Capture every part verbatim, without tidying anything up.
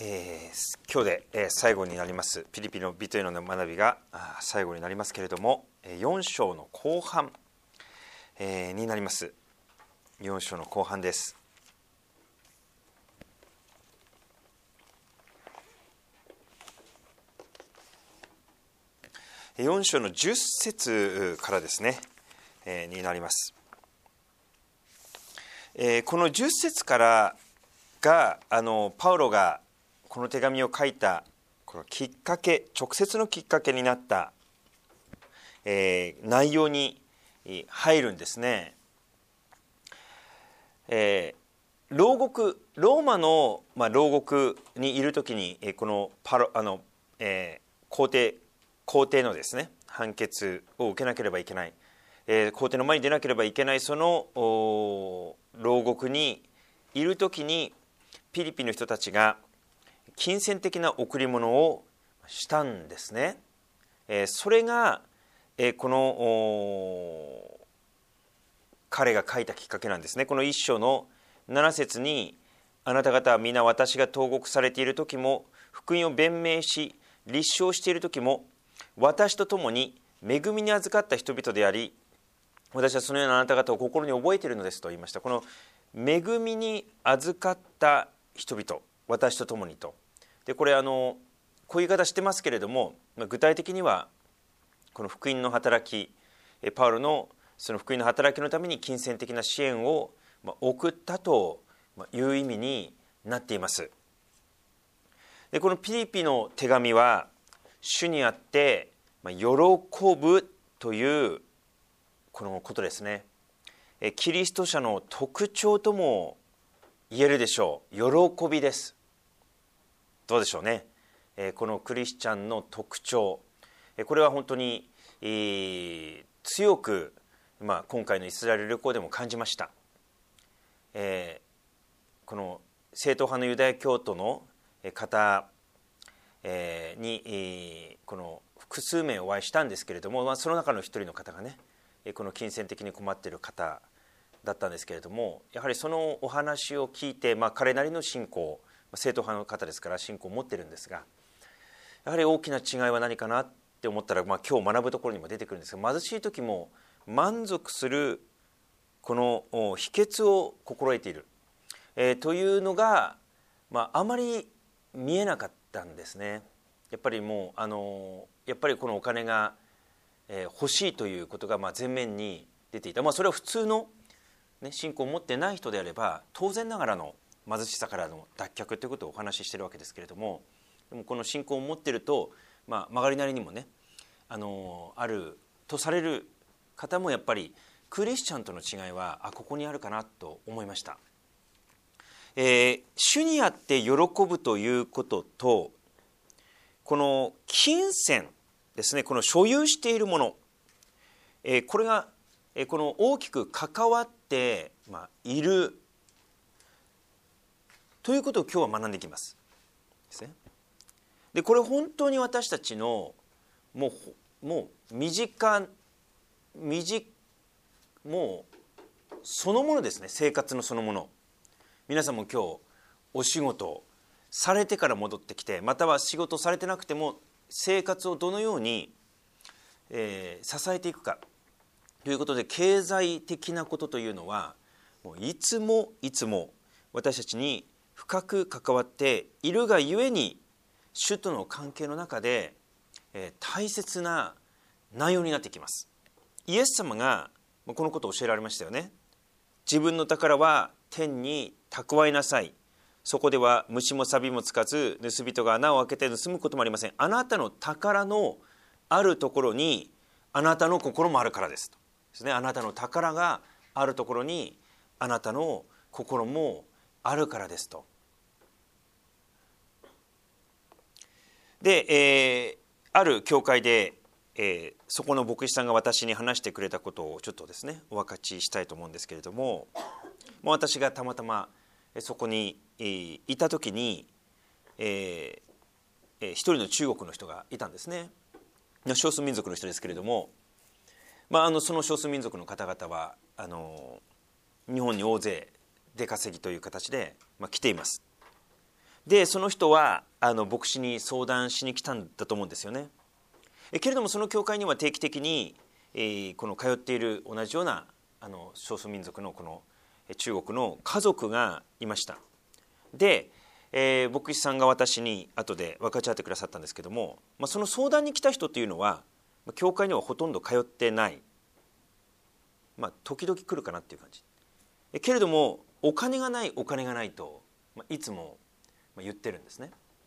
えー、今日で、えー、最後になりますピリピの美というのの学びが最後になりますけれども、よん章の後半、えー、になります。よん章の後半です。よん章のじゅっ節からですね、えー、になります。えー、このじゅっ節からがあのパウロがこの手紙を書いたこのきっかけ、直接のきっかけになった、えー、内容に入るんですね。えー、牢獄ローマの、まあ、牢獄にいるときに、えー、このパロあの、えー、皇帝皇帝のですね判決を受けなければいけない、えー、皇帝の前に出なければいけないその牢獄にいるときにピリピの人たちが金銭的な贈り物をしたんですね。えー、それが、えー、この彼が書いたきっかけなんですね。この一章のなな節に、あなた方は皆私が投獄されている時も福音を弁明し立証している時も私と共に恵みに預かった人々であり、私はそのようなあなた方を心に覚えているのですと言いました。この恵みに預かった人々、私と共にと。でこれあのこういう言い方してますけれども、具体的にはこの福音の働き、パウロのその福音の働きのために金銭的な支援を送ったという意味になっています。でこのピリピの手紙は主にあって喜ぶというこのことですね。キリスト者の特徴とも言えるでしょう。喜びです。どうでしょうね。このクリスチャンの特徴、これは本当に強く、まあ、今回のイスラエル旅行でも感じました。えー、この正統派のユダヤ教徒の方にこの複数名お会いしたんですけれども、まあ、その中の一人の方がねこの金銭的に困っている方だったんですけれども、やはりそのお話を聞いて、まあ、彼なりの信仰、正統派の方ですから信仰を持ってるんですが、やはり大きな違いは何かなって思ったら、まあ、今日学ぶところにも出てくるんですが、貧しい時も満足するこの秘訣を心得ている、えー、というのが、まあ、あまり見えなかったんですね。やっぱりもうあのやっぱりこのお金が、えー、欲しいということがまあ前面に出ていた。まあ、それは普通の、ね、信仰を持ってない人であれば当然ながらの貧しさからの脱却ということをお話ししているわけですけれども、でもこの信仰を持っていると、まあ、曲がりなりにもね あのあるとされる方もやっぱりクリスチャンとの違いはあここにあるかなと思いました。えー、主にあって喜ぶということと、この金銭ですね、この所有しているもの、えー、これが、えー、この大きく関わって、まあ、いるということを今日は学んでいきますですね。でこれ本当に私たちのもう、もう身近身近もうそのものですね。生活のそのもの。皆さんも今日お仕事されてから戻ってきて、または仕事されてなくても生活をどのように、えー、支えていくかということで、経済的なことというのはもういつもいつも私たちに深く関わっているがゆえに、主との関係の中で、えー、大切な内容になってきます。イエス様がこのことを教えられましたよね。自分の宝は天に蓄えなさい。そこでは虫も錆もつかず、盗人が穴を開けて盗むこともありません。あなたの宝のあるところにあなたの心もあるからですとですね。あなたの宝があるところにあなたの心もあるからですと。で、えー、ある教会で、えー、そこの牧師さんが私に話してくれたことをちょっとですねお分かちしたいと思うんですけれども、もう私がたまたまそこにいた時に、えー、一人の中国の人がいたんですね。少数民族の人ですけれども、まあ、あのその少数民族の方々はあの日本に大勢出稼ぎという形で、まあ、来ています。 でその人はあの牧師に相談しに来たんだと思うんですよね。えけれどもその教会には定期的に、えー、この通っている同じようなあの少数民族のこの中国の家族がいました。で、えー、牧師さんが私に後で分かち合ってくださったんですけども、まあ、その相談に来た人というのは教会にはほとんど通ってない、まあ、時々来るかなっていう感じ。えけれどもお金がないお金がないと、まあ、いつも言ってるんですね。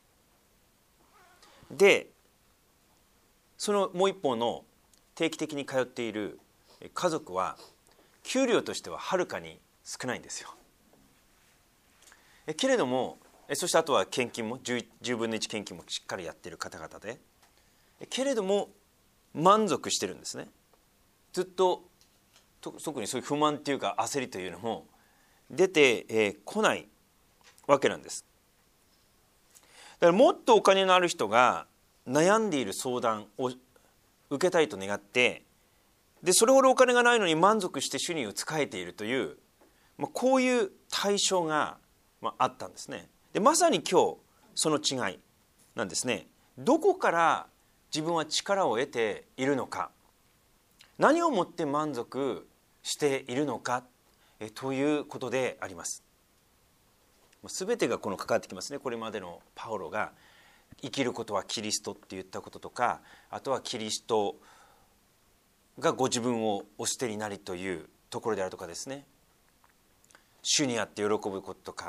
でそのもう一方の定期的に通っている家族は給料としてははるかに少ないんですよ。えけれどもそしてあとは献金もじゅうぶんのいち献金もしっかりやっている方々で、けれども満足してるんですね。ずっと特にそういう不満っていうか焦りというのも出て、えー、こないわけなんです。だからもっとお金のある人が悩んでいる相談を受けたいと願って、でそれほどお金がないのに満足して主に仕えているという、まあ、こういう対象が、まあ、あったんですね。でまさに今日その違いなんですね。どこから自分は力を得ているのか、何をもって満足しているのかえということであります。全てがこの関わってきますね。これまでのパウロが生きることはキリストって言ったこととか、あとはキリストがご自分をお捨てになりというところであるとかですね、主にあって喜ぶこととか、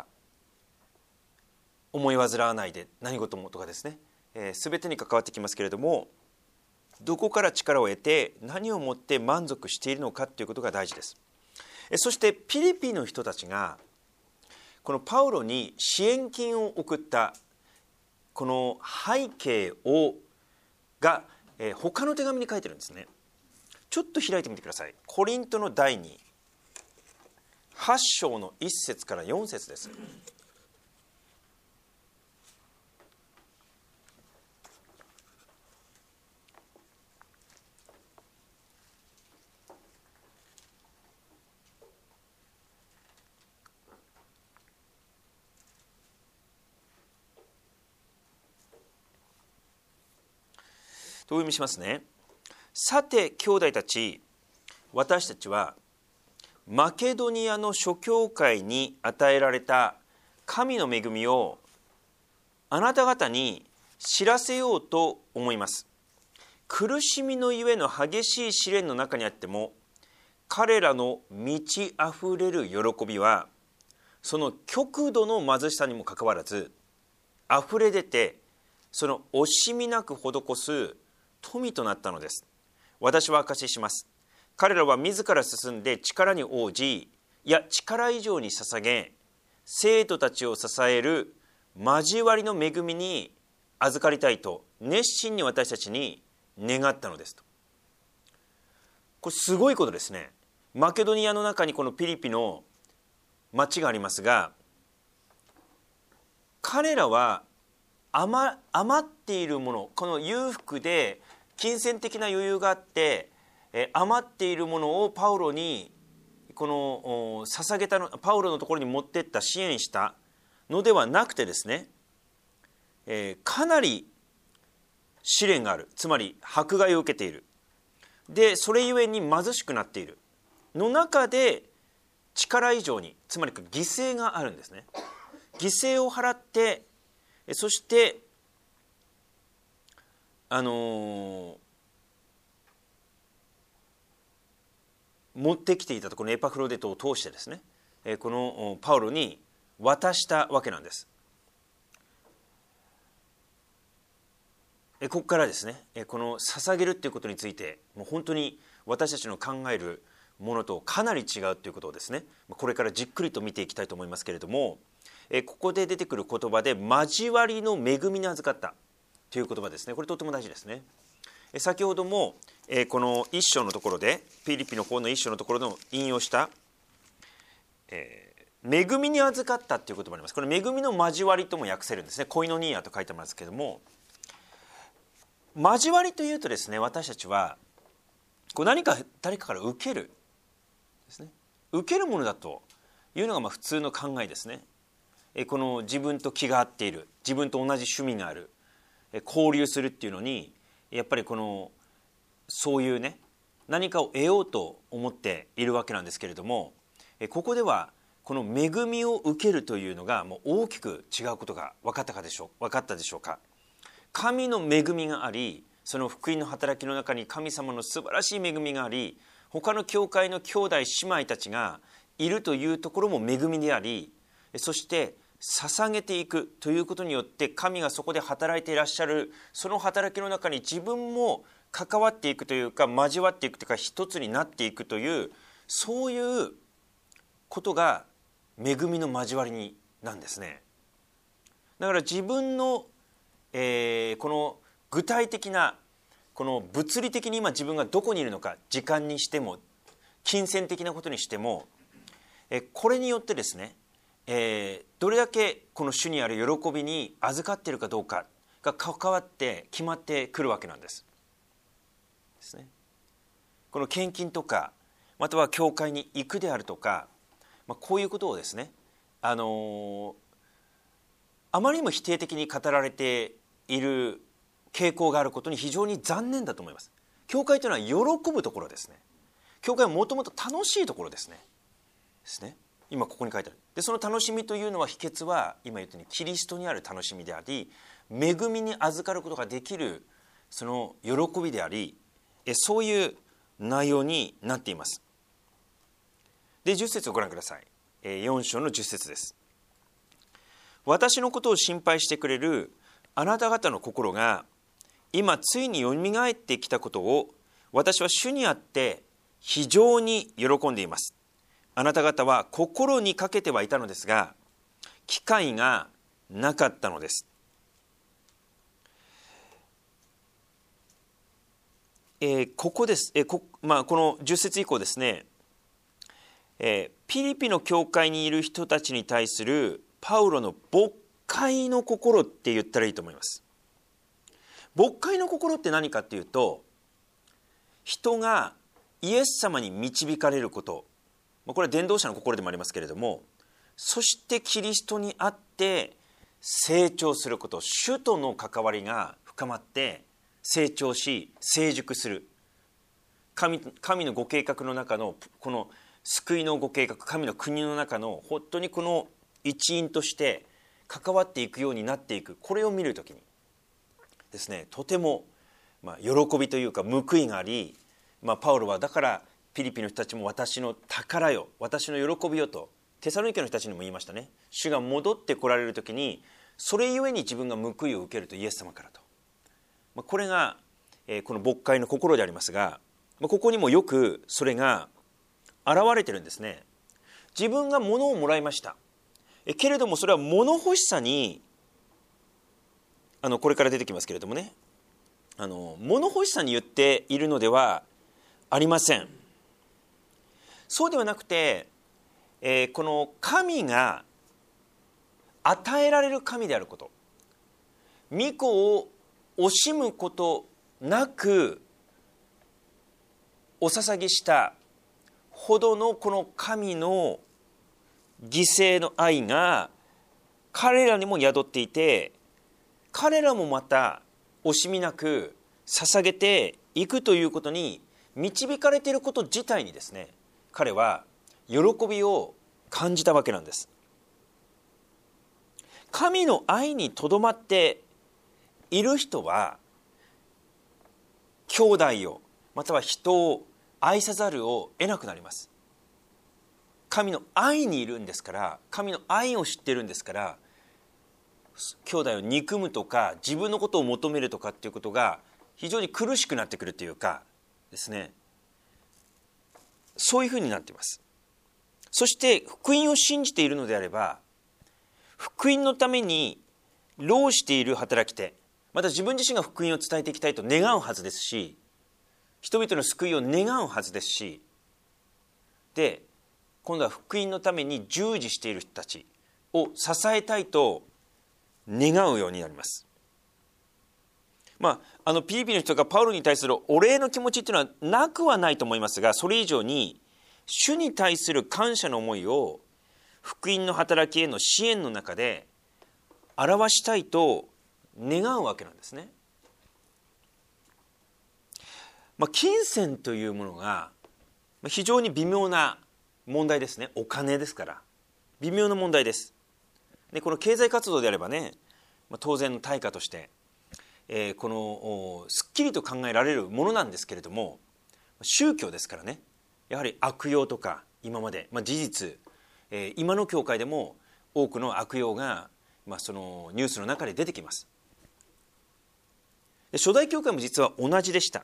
思い煩わないで何事もとかですね、えー、全てに関わってきますけれども、どこから力を得て何をもって満足しているのかということが大事です。そしてピリピの人たちがこのパウロに支援金を送ったこの背景をが、えー、他の手紙に書いてるんですね。ちょっと開いてみてください。コリントの第にはち章のいっ節からよん節です。とお読みしますね。さて兄弟たち、私たちはマケドニアの諸教会に与えられた神の恵みをあなた方に知らせようと思います。苦しみのゆえの激しい試練の中にあっても、彼らの満ちあふれる喜びはその極度の貧しさにもかかわらずあふれ出て、その惜しみなく施す富となったのです。私は証しします。彼らは自ら進んで力に応じ、いや力以上に捧げ、生徒たちを支える交わりの恵みに預かりたいと熱心に私たちに願ったのですと。これすごいことですね。マケドニアの中にこのピリピの町がありますが、彼らは 余, 余っているもの、この裕福で金銭的な余裕があって余っているものをパウロにこの捧げたの、パウロのところに持っていった支援したのではなくてですね、えー、かなり試練がある、つまり迫害を受けている、でそれゆえに貧しくなっているの中で力以上に、つまり犠牲があるんですね。犠牲を払って、そしてあのー、持ってきていたとこのエパフロデトを通してですね、このパウロに渡したわけなんです。ここからですね、この捧げるということについてもう本当に私たちの考えるものとかなり違うということをですね、これからじっくりと見ていきたいと思いますけれども、ここで出てくる言葉で交わりの恵みに預かったという言葉ですね。これとても大事ですね。先ほどもこの一章のところで、ピリピの方の一章のところの引用したえー、恵みに預かったという言葉があります。これ恵みの交わりとも訳せるんですね。コイノニアと書いてますけれども、交わりというとですね、私たちはこう何か誰かから受けるですね、受けるものだというのがまあ普通の考えですね。 この自分と気が合っている、自分と同じ趣味がある、交流するっていうのにやっぱりこのそういうね何かを得ようと思っているわけなんですけれども、ここではこの恵みを受けるというのがもう大きく違うことが分かったかでしょう分かったでしょうか。神の恵みがあり、その福音の働きの中に神様の素晴らしい恵みがあり、他の教会の兄弟姉妹たちがいるというところも恵みであり、そして捧げていくということによって神がそこで働いていらっしゃる、その働きの中に自分も関わっていくというか交わっていくというか一つになっていくという、そういうことが恵みの交わりになんですね。だから自分の、えー、この具体的なこの物理的に今自分がどこにいるのか、時間にしても金銭的なことにしても、えこれによってですね、えー、どれだけこの主にある喜びに預かっているかどうかが関わって決まってくるわけなんです。ですね。この献金とかまたは教会に行くであるとか、まあ、こういうことをですね、あのー、あまりにも否定的に語られている傾向があることに非常に残念だと思います。教会というのは喜ぶところですね。教会はもともと楽しいところですね。ですね。今ここに書いてある。でその楽しみというのは秘訣は今言ったようにキリストにある楽しみであり、恵みに預かることができるその喜びであり、えそういう内容になっています。でじゅっ節をご覧ください。えよん章のじゅっ節です。私のことを心配してくれるあなた方の心が今ついによみがえってきたことを私は主にあって非常に喜んでいます。あなた方は心にかけてはいたのですが機会がなかったのです。えー、ここです、えーこまあ、このじゅっ節以降ですね、えー、ピリピの教会にいる人たちに対するパウロの牧会の心って言ったらいいと思います。牧会の心って何かっていうと、人がイエス様に導かれること、これは伝道者の心でもありますけれども、そしてキリストにあって成長すること、主との関わりが深まって成長し成熟する、 神, 神のご計画の中のこの救いのご計画、神の国の中の本当にこの一員として関わっていくようになっていく、これを見るときにですね、とてもまあ喜びというか報いがあり、まあ、パウロはだからピリピの人たちも私の宝よ、私の喜びよとテサロニケの人たちにも言いましたね。主が戻って来られるときにそれゆえに自分が報いを受けると、イエス様からと、まあ、これが、えー、この牧会の心でありますが、まあ、ここにもよくそれが現れてるんですね。自分が物をもらいました、えけれどもそれは物欲しさに、あのこれから出てきますけれどもね、あの物欲しさに言っているのではありません。そうではなくて、えー、この神が与えられる神であること、御子を惜しむことなくお捧げしたほどのこの神の犠牲の愛が彼らにも宿っていて、彼らもまた惜しみなく捧げていくということに導かれていること自体にですね、彼は喜びを感じたわけなんです。神の愛にとどまっている人は兄弟をまたは人を愛さざるを得なくなります。神の愛にいるんですから、神の愛を知っているんですから、兄弟を憎むとか自分のことを求めるとかっていうことが非常に苦しくなってくるというかですね、そういうふうになっています。そして福音を信じているのであれば、福音のために労している働き手、また自分自身が福音を伝えていきたいと願うはずですし、人々の救いを願うはずですし、で今度は福音のために従事している人たちを支えたいと願うようになります。まあ、あのピリピの人がパウロに対するお礼の気持ちっていうのはなくはないと思いますが、それ以上に主に対する感謝の思いを福音の働きへの支援の中で表したいと願うわけなんですね。まあ、金銭というものが非常に微妙な問題ですね。お金ですから微妙な問題です。でこの経済活動であればね、まあ、当然の対価として、えー、このすっきりと考えられるものなんですけれども、宗教ですからね、やはり悪用とか今まで、まあ、事実、えー、今の教会でも多くの悪用が、まあ、そのニュースの中で出てきます。で初代教会も実は同じでした。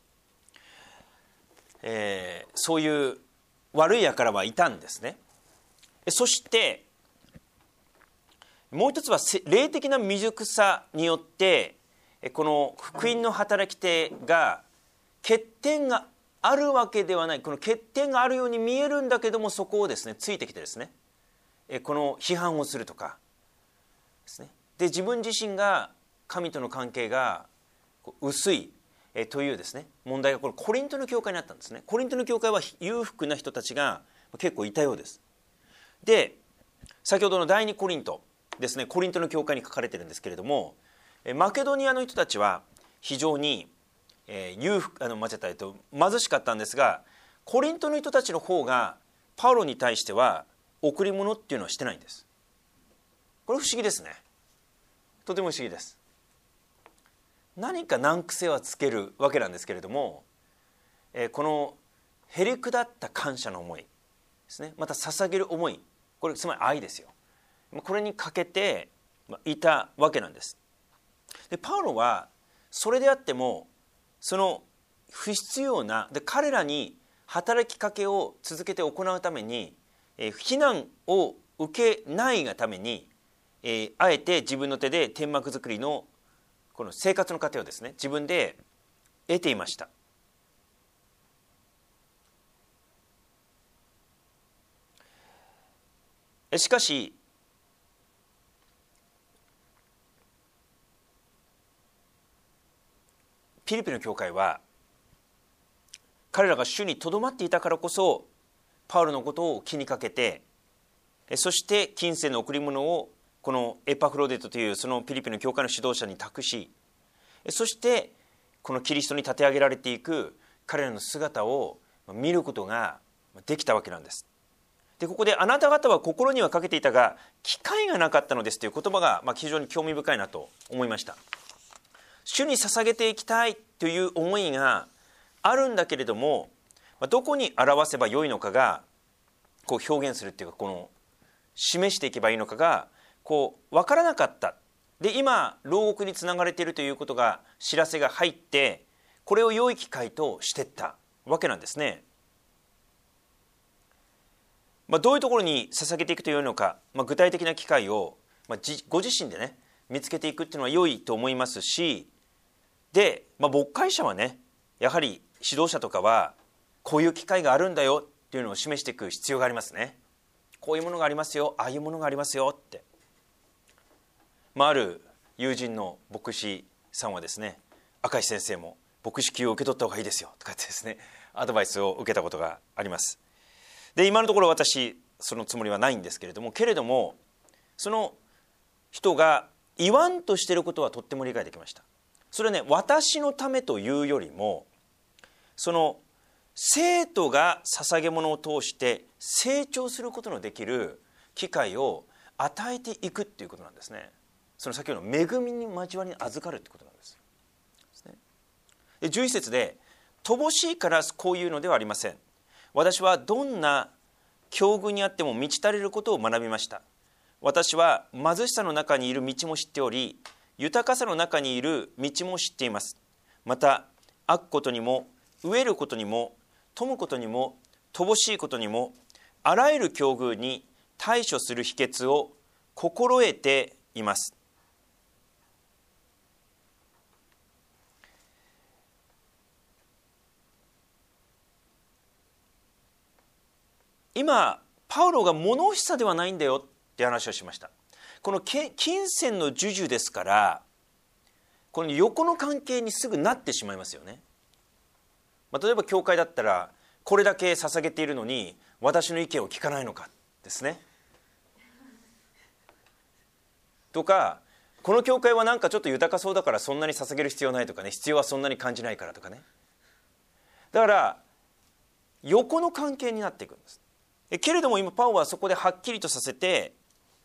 えー、そういう悪い輩はいたんですね。そしてもう一つは霊的な未熟さによってこの福音の働き手が欠点があるわけではない、この欠点があるように見えるんだけども、そこをですねついてきてですね、この批判をするとかですね、で自分自身が神との関係が薄いというですね問題がこれコリントの教会にあったんですね。コリントの教会は裕福な人たちが結構いたようです。で先ほどの第二コリントですね、コリントの教会に書かれているんですけれども、マケドニアの人たちは非常に裕福あの間違ったえっと貧しかったんですが、コリントの人たちの方がパウロに対しては贈り物っていうのはしてないんです。これ不思議ですね。とても不思議です。何か難癖はつけるわけなんですけれども、このへりくだった感謝の思いですね、また捧げる思い、これつまり愛ですよ。これにかけていたわけなんです。でパウロはそれであってもその不必要なで彼らに働きかけを続けて行うために、えー、非難を受けないがために、えー、あえて自分の手で天幕作りのこの生活の糧をですね自分で得ていました。しかしピリピの教会は彼らが主にとどまっていたからこそパウロのことを気にかけて、そして金銭の贈り物をこのエパフロデトというそのピリピの教会の指導者に託し、そしてこのキリストに立て上げられていく彼らの姿を見ることができたわけなんです。でここであなた方は心にはかけていたが機会がなかったのですという言葉がまあ非常に興味深いなと思いました。主に捧げていきたいという思いがあるんだけれども、どこに表せばよいのかがこう表現するっていうか、この示していけばいいのかがこう分からなかった。で今牢獄につながれているということが知らせが入って、これを良い機会としていったわけなんですね。まあ、どういうところに捧げていくというのか、まあ、具体的な機会を、まあ、ご自身でね見つけていくっていうのは良いと思いますし、で、まあ、牧会者はねやはり指導者とかはこういう機会があるんだよっていうのを示していく必要がありますね。こういうものがありますよ、ああいうものがありますよって、まあ、ある友人の牧師さんはですね、赤石先生も牧師級を受け取った方がいいですよとかってですねアドバイスを受けたことがあります。で今のところ私そのつもりはないんですけれども、けれどもその人が言わんとしていることはとっても理解できました。それはね、私のためというよりも、その生徒が捧げ物を通して成長することのできる機会を与えていくっていうことなんですね。その先ほどの恵みに交わりに預かるってことなんです。でじゅういち節で、乏しいからこういうのではありません。私はどんな境遇にあっても満ち足りることを学びました。私は貧しさの中にいる道も知っており、豊かさの中にいる道も知っています。また飽くことにも飢えることにも富むことにも乏しいことにもあらゆる境遇に対処する秘訣を心得ています。今パウロが物欲しさではないんだよって話をしました。この金銭の授受ですから、この横の関係にすぐなってしまいますよね。まあ、例えば教会だったらこれだけ捧げているのに私の意見を聞かないのかですね。 とか、この教会はなんかちょっと豊かそうだからそんなに捧げる必要ないとかね、必要はそんなに感じないからとかね。だから横の関係になっていくんです。けれども今パウはそこではっきりとさせて、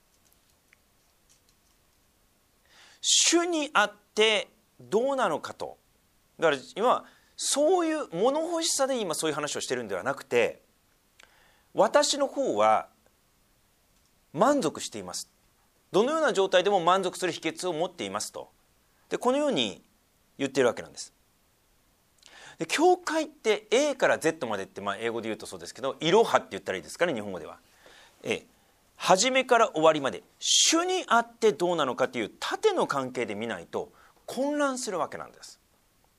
主にあってどうなのかと。だから今そういう物欲しさで今そういう話をしてるんではなくて、私の方は満足しています、どのような状態でも満足する秘訣を持っていますと。でこのように言っているわけなんです。で教会って A から Z までって、まあ、英語で言うとそうですけど、イロハって言ったらいいですかね、日本語では。A、初めから終わりまで主にあってどうなのかという縦の関係で見ないと混乱するわけなんです。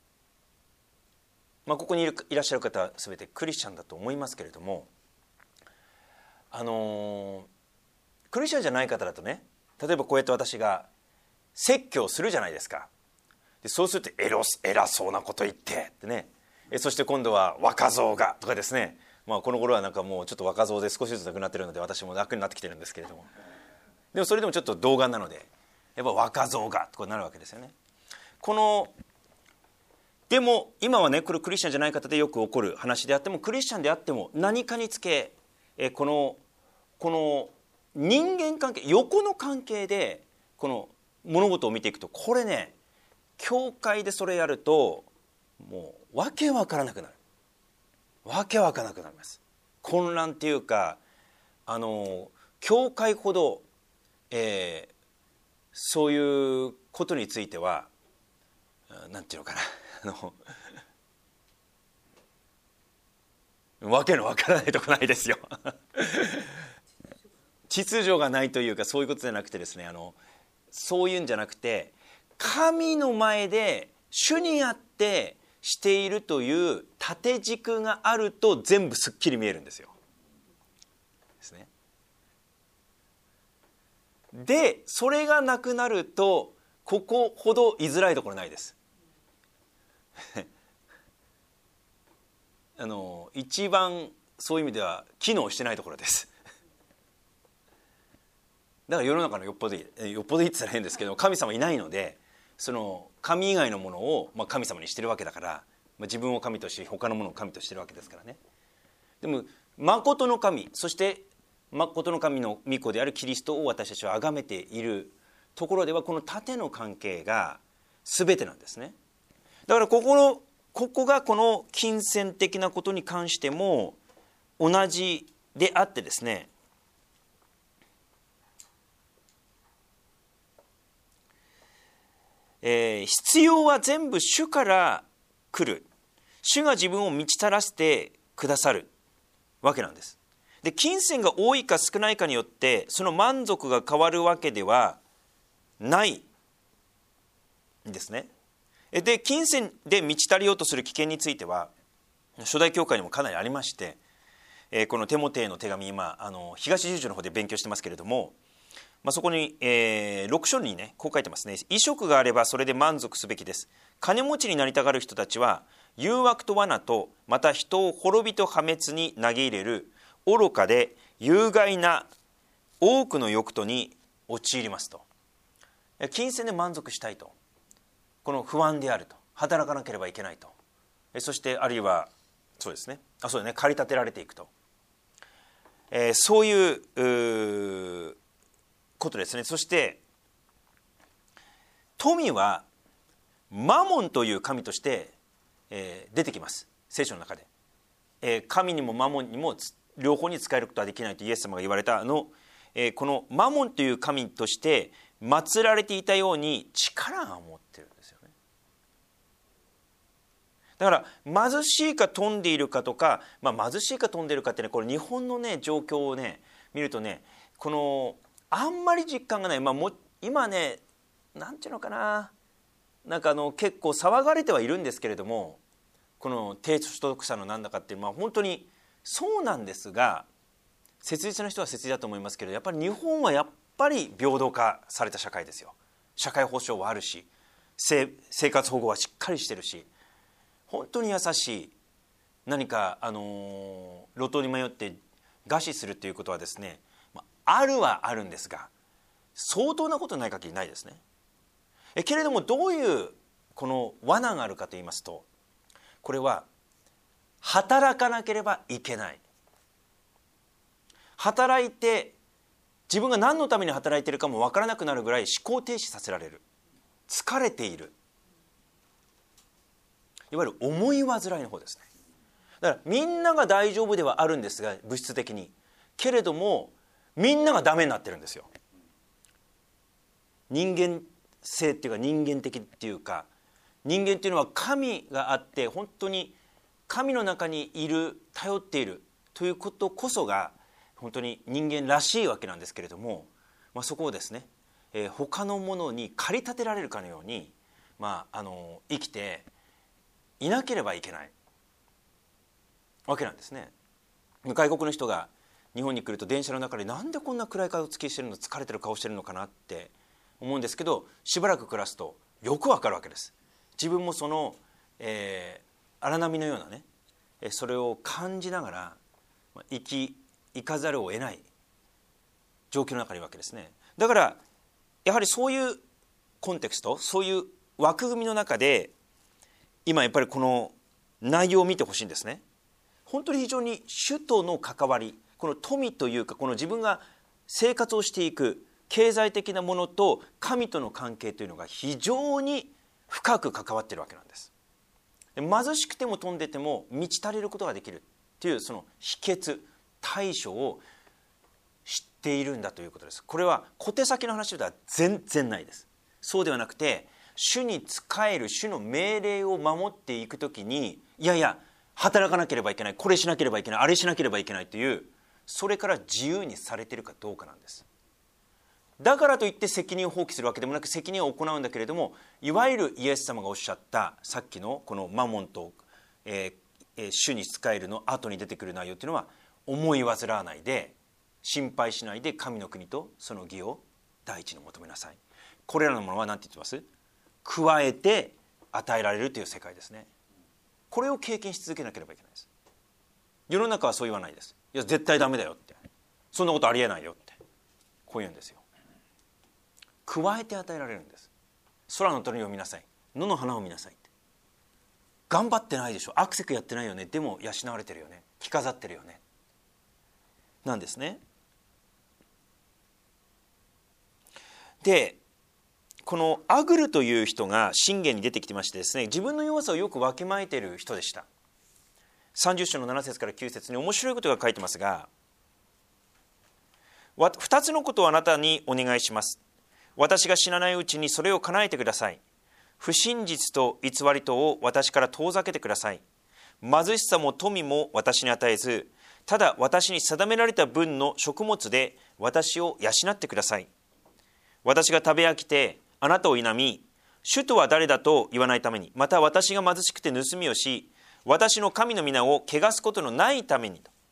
まあ、ここにいるいらっしゃる方は全てクリスチャンだと思いますけれども、あのー、クリスチャンじゃない方だとね、例えばこうやって私が説教するじゃないですか。でそうするとエロ偉そうなこと言ってってね、えそして今度は若造がとかですね、まあ、この頃はなんかもうちょっと若造で少しずつなくなってるので私も楽になってきてるんですけれども、でもそれでもちょっと童顔なのでやっぱ若造がとかなるわけですよね。このでも今はね、これクリスチャンじゃない方でよく起こる話であっても、クリスチャンであっても何かにつけえこのこの人間関係、横の関係でこの物事を見ていくと、これね、教会でそれやるともうわけわからなくなる、わけわからなくなります。混乱っていうか、あの教会ほど、えー、そういうことについてはなんていうのかな、あのわけのわからないとこないですよ秩序がないというか、そういうことじゃなくてですね、あのそういうんじゃなくて、神の前で主にあってしているという縦軸があると全部すっきり見えるんですよ。ですね。でそれがなくなるとここほど居づらいところないですあの一番そういう意味では機能してないところですだから世の中のよっぽどいいよっぽどいいって言ったら変ですけど、神様いないので、その神以外のものを、まあ、神様にしてるわけだから、まあ、自分を神とし他のものを神としてるわけですからね。でも真の神、そして真の神の御子であるキリストを私たちは崇めているところでは、この縦の関係が全てなんですね。だからここのここがこの金銭的なことに関しても同じであってですね、えー、必要は全部主から来る、主が自分を満ち足らせてくださるわけなんです。で金銭が多いか少ないかによってその満足が変わるわけではないんですね。で金銭で満ち足りようとする危険については初代教会にもかなりありまして、えー、このテモテへの手紙、今あの東十条の方で勉強してますけれども、まあ、そこに、えー、ろく章にねこう書いてますね。衣食があればそれで満足すべきです。金持ちになりたがる人たちは誘惑と罠と、また人を滅びと破滅に投げ入れる愚かで有害な多くの欲とに陥りますと。金銭で満足したいと、この不安であると、働かなければいけないと、そしてあるいはそうですね、あそうだね駆り立てられていくと、えー、そういう、うことですね。そして富はマモンという神として、えー、出てきます聖書の中で、えー、神にもマモンにも両方に使えることはできないとイエス様が言われたあの、えー、このマモンという神として祀られていたように力が持ってるんですよね。だから貧しいか富んでいるかとか、まあ、貧しいか富んでいるかってね、これ日本のね状況をね見るとね、このあんまり実感がない、まあ、も今ねなんていうのかな、なんかあの結構騒がれてはいるんですけれども、この低所得者のなんだかっていうのは本当にそうなんですが、切実な人は切実だと思いますけど、やっぱり日本はやっぱり平等化された社会ですよ。社会保障はあるし、生活保護はしっかりしてるし、本当に優しい。何かあの路頭に迷って餓死するということはですね、あるはあるんですが、 相当なことない限りないですね。えけれどもどういうこの罠があるかといいますと、これは働かなければいけない、働いて自分が何のために働いているかも分からなくなるぐらい思考停止させられる、疲れている、いわゆる思い煩いの方ですね。だからみんなが大丈夫ではあるんですが、物質的にけれどもみんながダメになってるんですよ。人間性っていうか人間的っていうか、人間っていうのは神があって本当に神の中にいる、頼っているということこそが本当に人間らしいわけなんですけれども、まあ、そこをですね、えー、他のものに駆り立てられるかのように、まあ、あの生きていなければいけないわけなんですね。外国の人が日本に来ると電車の中でなんでこんな暗い顔つきしてるの、疲れてる顔してるのかなって思うんですけど、しばらく暮らすとよくわかるわけです。自分もその、えー、荒波のようなね、それを感じながら生き生かざるを得ない状況の中にいるわけですね。だからやはりそういうコンテクスト、そういう枠組みの中で今やっぱりこの内容を見てほしいんですね。本当に非常に主との関わり、この富というか、この自分が生活をしていく経済的なものと神との関係というのが非常に深く関わっているわけなんです。貧しくても富んでても満ち足りることができるというその秘訣、対処を知っているんだということです。これは小手先の話では全然ないです。そうではなくて、主に仕える、主の命令を守っていくときに、いやいや働かなければいけない、これしなければいけない、あれしなければいけないという、それから自由にされているかどうかなんです。だからといって責任を放棄するわけでもなく、責任を行うんだけれども、いわゆるイエス様がおっしゃったさっきのこのマモンと、えー、主に仕えるの後に出てくる内容というのは、思い煩わないで、心配しないで神の国とその義を第一に求めなさい。これらのものは何て言ってます？加えて与えられるという世界ですね。これを経験し続けなければいけないです。世の中はそう言わないです。いや絶対ダメだよって、そんなことありえないよって、こう言うんですよ。加えて与えられるんです。空の鳥を見なさい、野の花を見なさいって。頑張ってないでしょ、アクセクやってないよね、でも養われてるよね、着飾ってるよね、なんですね。でこのアグルという人が箴言に出てきてましてですね、自分の弱さをよくわきまえている人でした。さんじゅっ章のなな節からきゅう節に面白いことが書いてますが、二つのことをあなたにお願いします。私が死なないうちにそれを叶えてください。不真実と偽りとを私から遠ざけてください。貧しさも富も私に与えず、ただ私に定められた分の食物で私を養ってください。私が食べ飽きてあなたを否み、主とは誰だと言わないために、また私が貧しくて盗みをし、私の神の皆を汚すことのないためにと。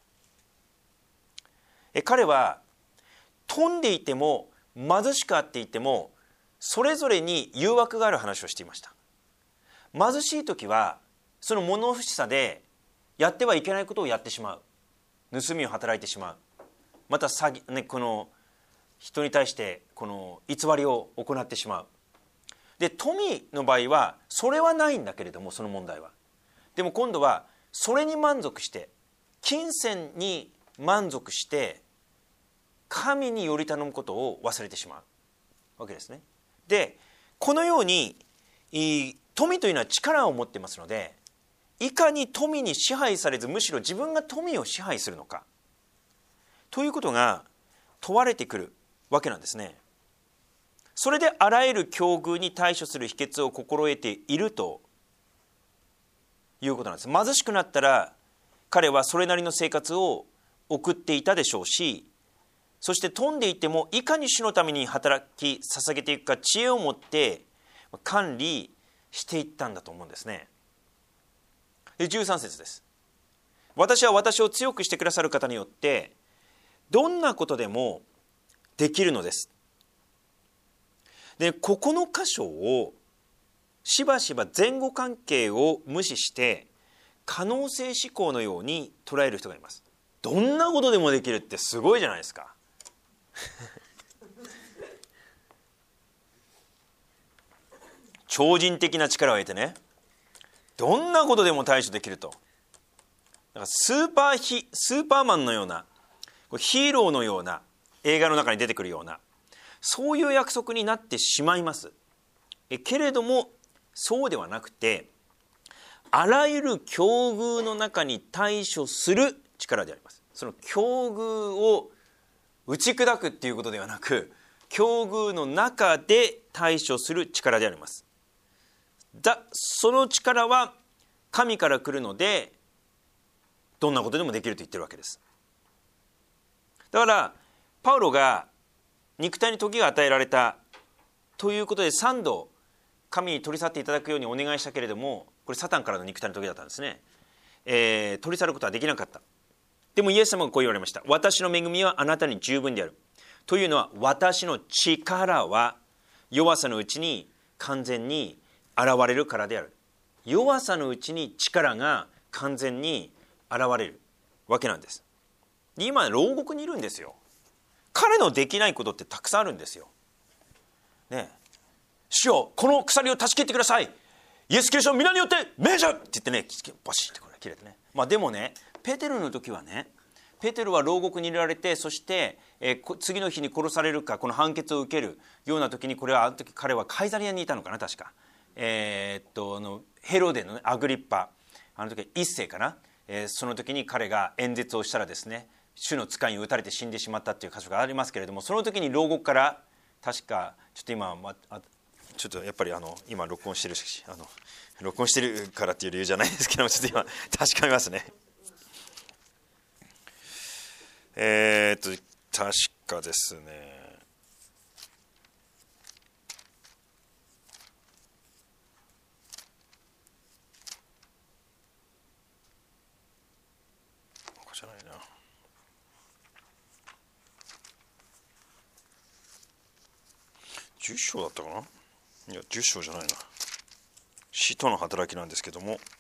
え彼は富んでいても貧しくあっていてもそれぞれに誘惑がある話をしていました。貧しい時はその物欲しさでやってはいけないことをやってしまう、盗みを働いてしまう、また詐欺、ね、この人に対してこの偽りを行ってしまう。で富の場合はそれはないんだけれども、その問題はでも今度はそれに満足して、金銭に満足して神により頼むことを忘れてしまうわけですね。でこのように富というのは力を持っていますので、いかに富に支配されず、むしろ自分が富を支配するのかということが問われてくるわけなんですね。それであらゆる境遇に対処する秘訣を心得ているということなんです。貧しくなったら彼はそれなりの生活を送っていたでしょうし、そして富んでいてもいかに主のために働き捧げていくか、知恵を持って管理していったんだと思うんですね。でじゅうさん節です。私は私を強くしてくださる方によってどんなことでもできるのです。でここの箇所をしばしば前後関係を無視して可能性思考のように捉える人がいます。どんなことでもできるってすごいじゃないですか超人的な力を得てね、どんなことでも対処できると。だからスーパーヒスーパーマンのような、ヒーローのような、映画の中に出てくるような、そういう約束になってしまいます。えけれどもそうではなくて、あらゆる境遇の中に対処する力であります。その境遇を打ち砕くっていうことではなく、境遇の中で対処する力であります。だその力は神から来るので、どんなことでもできると言ってるわけです。だからパウロが肉体に時が与えられたということでさんど神に取り去っていただくようにお願いしたけれども、これサタンからの肉体の時だったんですね、えー、取り去ることはできなかった。でもイエス様がこう言われました。私の恵みはあなたに十分である。というのは、私の力は弱さのうちに完全に現れるからである。弱さのうちに力が完全に現れるわけなんです。今牢獄にいるんですよ。彼のできないことってたくさんあるんですよ。ねえ、主よこの鎖を断ち切ってください、イエス・キリストの皆によって命じるって言ってね、バシッてこれ切れてね。まあでもね、ペテロの時はね、ペテロは牢獄に入れられて、そして、えー、次の日に殺されるか、この判決を受けるような時に、これはあの時彼はカイザリアにいたのかな、確か、えー、っとあのヘロデの、ね、アグリッパ、あの時は一世かな、えー、その時に彼が演説をしたらですね、主の使いに撃たれて死んでしまったっていう箇所がありますけれども、その時に牢獄から確かちょっと今、まあ、ちょっとやっぱりあの今録音してるし、あの録音してるからっていう理由じゃないですけども、ちょっと今確かめますね。えー、っと確かですね、ここじゃないな、じゅっ章だったかな、いやじゅっ章じゃないな、使徒の働きなんですけども、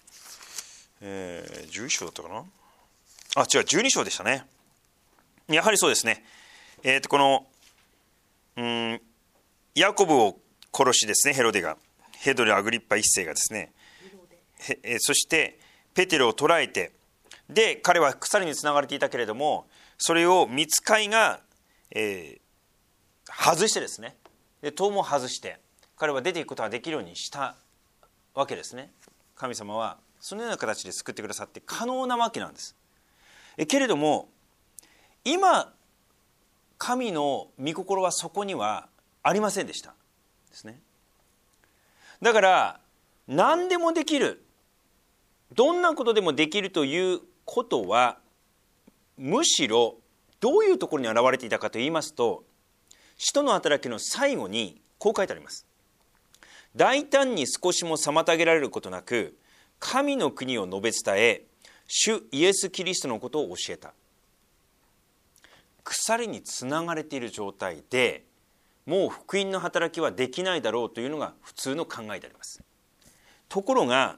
えー、じゅういっ章だったかな、あ違うじゅうに章でしたね。やはりそうですね、えー、とこのうんヤコブを殺しですね、ヘロデが、ヘロデアグリッパ一世がですね、えそしてペテロを捕らえて、で彼は鎖につながれていたけれども、それを御使いが、えー、外してですね、で戸も外して彼は出ていくことができるようにしたわけですね。神様はそのような形で救ってくださって可能なわけなんです。えけれども今神の御心はそこにはありませんでしたですね。だから何でもできる、どんなことでもできるということは、むしろどういうところに現れていたかといいますと、使徒の働きの最後にこう書いてあります。大胆に少しも妨げられることなく神の国を述べ伝え、主イエス・キリストのことを教えた。鎖につながれている状態でもう福音の働きはできないだろうというのが普通の考えであります。ところが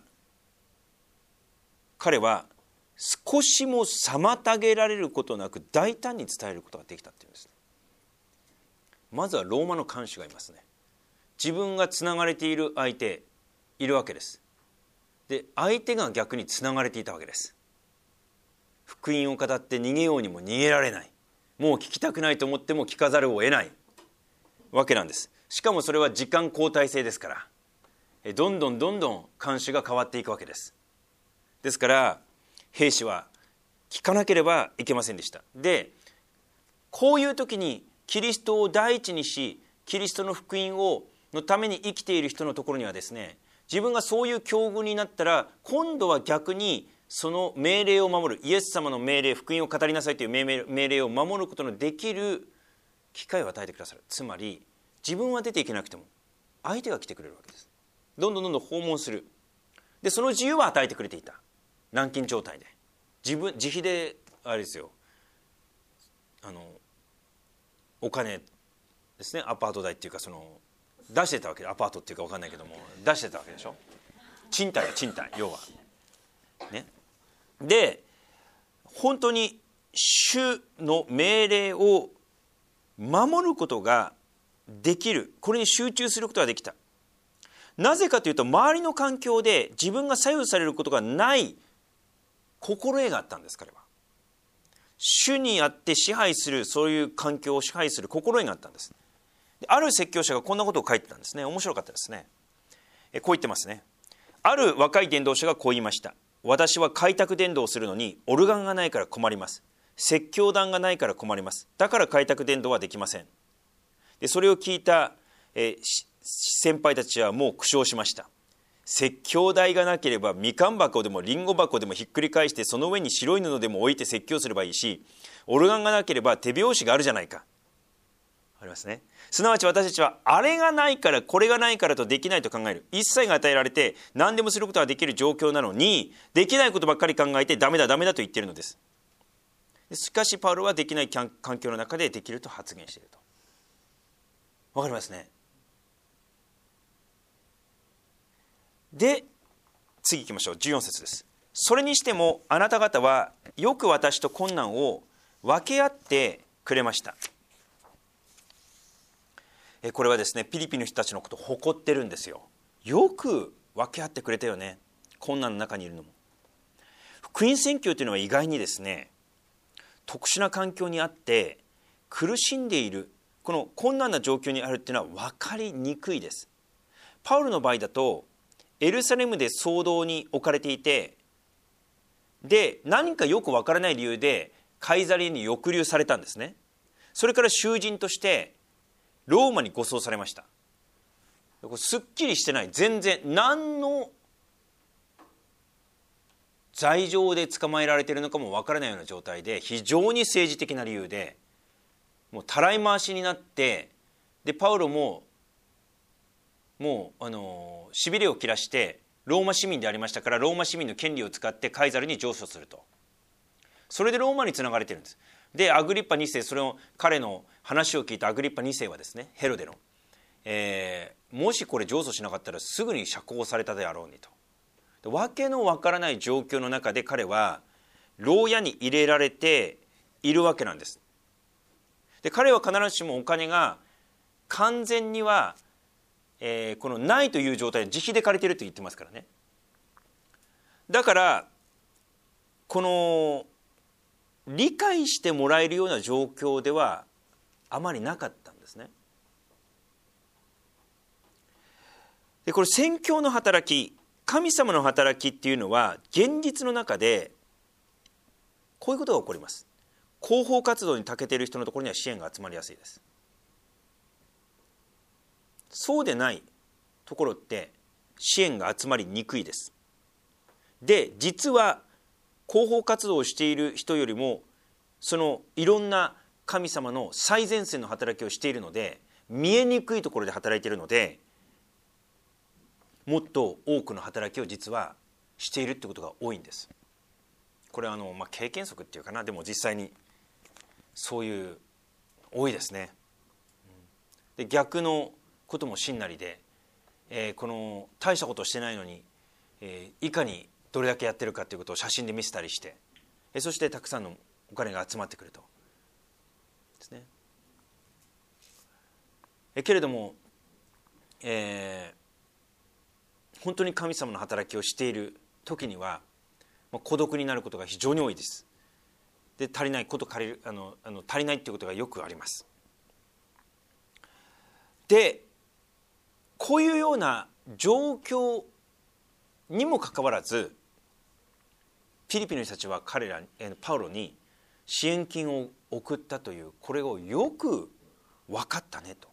彼は少しも妨げられることなく大胆に伝えることができたっていうんです。まずはローマの看守がいますね。自分がつながれている相手いるわけです。で相手が逆につながれていたわけです。福音を語って逃げようにも逃げられない、もう聞きたくないと思っても聞かざるを得ないわけなんです。しかもそれは時間交代制ですから、どんどんどんどん看守が変わっていくわけです。ですから兵士は聞かなければいけませんでした。でこういう時にキリストを第一にし、キリストの福音をのために生きている人のところにはですね、自分がそういう境遇になったら今度は逆にその命令を守る、イエス様の命令、福音を語りなさいという命令を守ることのできる機会を与えてくださる。つまり自分は出ていけなくても相手が来てくれるわけです。どんどんどんどん訪問する。でその自由は与えてくれていた。軟禁状態で自分自費であれですよ、あのお金ですね、アパート代っていうか、その出してたわけで、アパートっていうか分かんないけども出してたわけでしょ。賃貸は賃貸、要はね。で本当に主の命令を守ることができる、これに集中することができた。 なぜかというと、周りの環境で自分が左右されることがない心得があったんです。彼は主にあって支配する、そういう環境を支配する心得があったんです。ある説教者がこんなことを書いてたんですね。面白かったですね。こう言ってますね。ある若い伝道者がこう言いました。私は開拓伝道をするのにオルガンがないから困ります。説教壇がないから困ります。だから開拓伝道はできません。でそれを聞いた、えー、先輩たちはもう苦笑しました。説教台がなければみかん箱でもりんご箱でもひっくり返して、その上に白い布でも置いて説教すればいいし、オルガンがなければ手拍子があるじゃないか。ありますね。すなわち私たちはあれがないからこれがないからとできないと考える。一切が与えられて何でもすることができる状況なのに、できないことばっかり考えてダメだダメだと言っているのです。しかしパウロはできない環境の中でできると発言していると。わかりますね。で次行きましょう。じゅうよん節です。それにしてもあなた方はよく私と困難を分け合ってくれました。これはですね、ピリピの人たちのことを誇ってるんですよ。よく分け合ってくれたよね、困難の中にいるのも。福音宣教というのは意外にですね、特殊な環境にあって苦しんでいる、この困難な状況にあるっていうのは分かりにくいです。パウロの場合だとエルサレムで騒動に置かれていて、で何かよく分からない理由でカイザリアに抑留されたんですね。それから囚人としてローマに護送されました。すっきりしてない、全然何の罪状で捕まえられているのかも分からないような状態で、非常に政治的な理由でもうたらい回しになって、でパウロももうあのしびれを切らして、ローマ市民でありましたからローマ市民の権利を使ってカイザルに上書すると。それでローマにつながれているんです。でアグリッパに世、それを彼の話を聞いたアグリッパに世はですね、ヘロデの、えー、もしこれ上訴しなかったらすぐに釈放されたであろうにと。わけのわからない状況の中で彼は牢屋に入れられているわけなんです。で彼は必ずしもお金が完全には、えー、このないという状態で自費で借りていると言ってますからね。だからこの理解してもらえるような状況ではあまりなかったんですね。でこれ宣教の働き、神様の働きっていうのは現実の中でこういうことが起こります。広報活動に長けている人のところには支援が集まりやすいです。そうでないところって支援が集まりにくいです。で実は広報活動をしている人よりもそのいろんな神様の最前線の働きをしているので、見えにくいところで働いているので、もっと多くの働きを実はしているってことが多いんです。これはあの、まあ、経験則っていうかな、でも実際にそういう多いですね。で逆のこともしんなりで、えー、この大したことをしてないのに、えー、いかにどれだけやってるかということを写真で見せたりして、えー、そしてたくさんのお金が集まってくるとですね。えー、けれども、えー、本当に神様の働きをしている時には、まあ、孤独になることが非常に多いです。で足りないこと借りるあのあの足りないということがよくあります。でこういうような状況にもかかわらず、ピリピの人たちは彼らパウロに支援金を送ったという、これをよく分かったねと、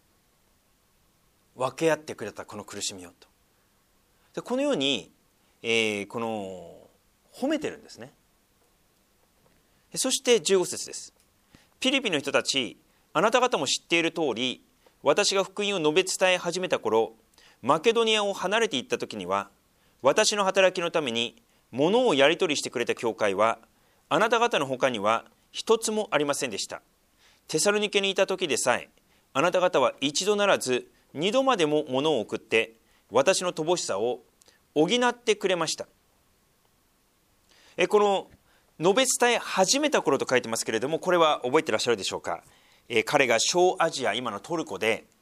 分け合ってくれたこの苦しみをと。でこのように、えー、この褒めてるんですね。そしてじゅうご節です。ピリピの人たち、あなた方も知っている通り、私が福音を述べ伝え始めた頃、マケドニアを離れていった時には、私の働きのために物をやり取りしてくれた教会はあなた方の他には一つもありませんでした。テサロニケにいた時でさえ、あなた方は一度ならず二度までも物を送って私の乏しさを補ってくれました。えこの述べ伝え始めた頃と書いてますけれども、これは覚えてらっしゃるでしょうか。え彼が小アジア、今のトルコで福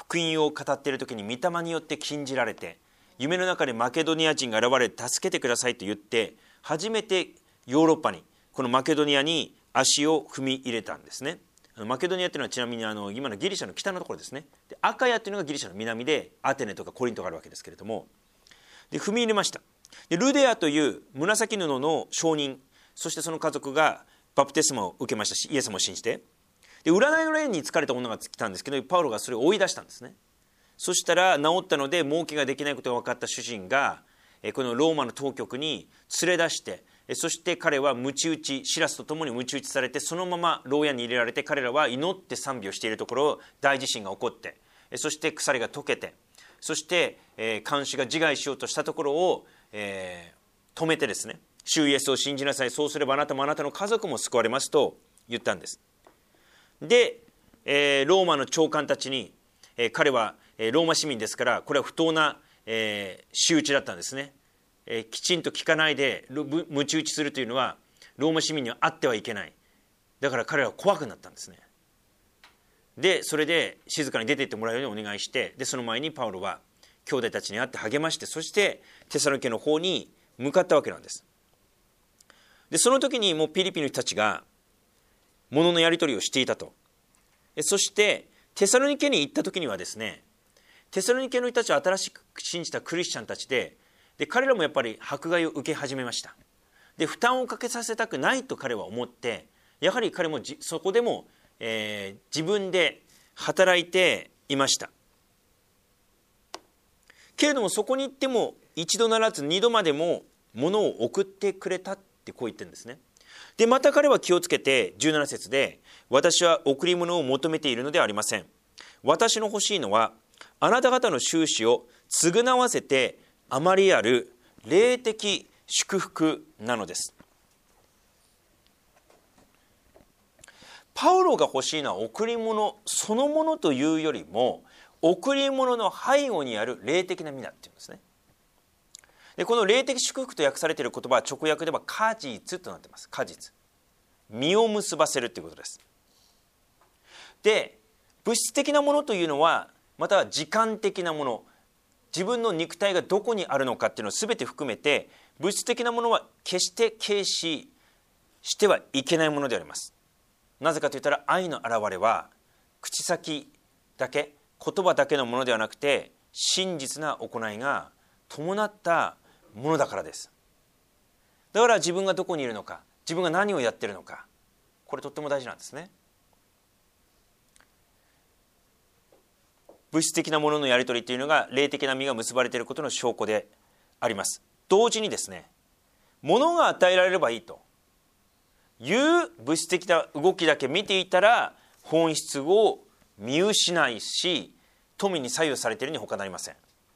福音を語っている時に御霊によって禁じられて、夢の中でマケドニア人が現れて助けてくださいと言って、初めてヨーロッパに、このマケドニアに足を踏み入れたんですね。マケドニアというのはちなみにあの今のギリシャの北のところですね。でアカヤというのがギリシャの南で、アテネとかコリントがあるわけですけれども、で踏み入れました。でルデアという紫布の商人、そしてその家族がバプテスマを受けましたし、イエス様を信じて、で占いの霊に疲れた女が来たんですけど、パウロがそれを追い出したんですね。そしたら治ったので儲けができないことが分かった主人がこのローマの当局に連れ出して、そして彼は鞭打ち、シラスと共に鞭打ちされて、そのまま牢屋に入れられて、彼らは祈って賛美をしているところ、大地震が起こって、そして鎖が解けて、そして、えー、看守が自害しようとしたところを、えー、止めてですね、主イエスを信じなさい、そうすればあなたもあなたの家族も救われますと言ったんです。で、えー、ローマの長官たちに、えー、彼はローマ市民ですから、これは不当な、えー、仕打ちだったんですね。えー、きちんと聞かないで鞭打ちするというのはローマ市民にはあってはいけない。だから彼らは怖くなったんですね。でそれで静かに出て行ってもらうようにお願いして、でその前にパウロは兄弟たちに会って励まして、そしてテサロニケの方に向かったわけなんです。でその時にもうピリピの人たちが物のやり取りをしていたと。そしてテサロニケに行った時にはですね、テサロニケの人たちは新しく信じたクリスチャンたちで、で彼らもやっぱり迫害を受け始めました。で負担をかけさせたくないと彼は思って、やはり彼もそこでも、えー、自分で働いていました。けれどもそこに行っても一度ならず二度までも物を送ってくれたってこう言ってるんですね。でまた彼は気をつけてじゅうなな節で、私は贈り物を求めているのではありません。私の欲しいのはあなた方の収支を償わせてあまりある霊的祝福なのです。パウロが欲しいのは贈り物そのものというよりも、贈り物の背後にある霊的な実だっていうんですね。でこの霊的祝福と訳されている言葉は直訳では果実となっています。果実、実を結ばせるということです。で物質的なものというのは、または時間的なもの、自分の肉体がどこにあるのかっていうのを全て含めて、物質的なものは決して軽視してはいけないものであります。なぜかといったら、愛の表れは口先だけ、言葉だけのものではなくて、真実な行いが伴ったものだからです。だから自分がどこにいるのか、自分が何をやっているのか、これとっても大事なんですね。物質的なもののやり取りというのが霊的な実が結ばれていることの証拠であります。同時にですね、物が与えられればいいという物質的な動きだけ見ていたら、本質を見失いし、富に左右されているに他なりません。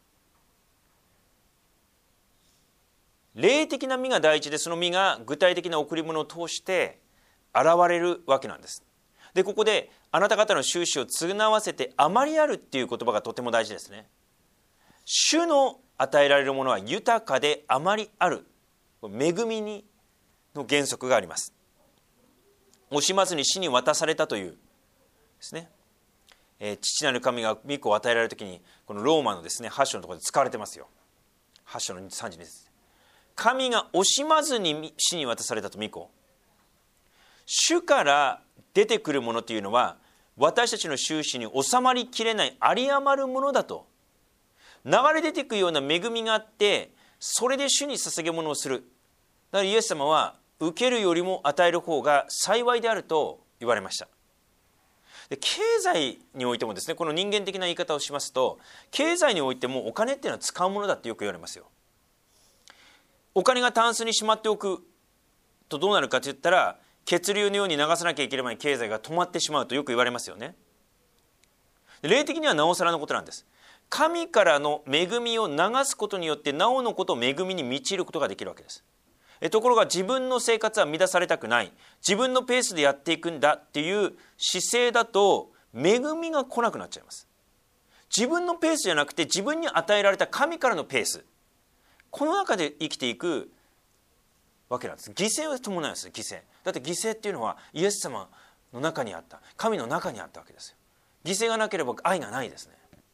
霊的な実が第一で、その実が具体的な贈り物を通して現れるわけなんです。でここであなた方の収支を償わせてあまりあるっていう言葉がとても大事ですね。主の与えられるものは豊かであまりある、恵みにの原則があります。惜しまずに死に渡されたというですね、えー、父なる神が御子を与えられるときに、このローマのですねはち章のところで使われてますよ。はち章のさんじゅうに節、神が惜しまずに死に渡されたと御子。主から出てくるものというのは、私たちの収支に収まりきれない有り余るものだと。流れ出てくるような恵みがあって、それで主に捧げ物をする。だからイエス様は受けるよりも与える方が幸いであると言われました。で経済においてもですね、この人間的な言い方をしますと、経済においてもお金っていうのは使うものだってよく言われますよ。お金がタンスにしまっておくとどうなるかといったら、血流のように流さなきゃいけない、経済が止まってしまうとよく言われますよね。霊的にはなおさらのことなんです。神からの恵みを流すことによって、なおのことを恵みに導ることができるわけです。えところが自分の生活は乱されたくない、自分のペースでやっていくんだっていう姿勢だと、恵みが来なくなっちゃいます。自分のペースじゃなくて、自分に与えられた神からのペース、この中で生きていくわけなんです。犠牲を伴うんです。犠牲だって、犠牲っていうのはイエス様の中にあった、神の中にあったわけですよ。犠牲がなければ愛がないですね。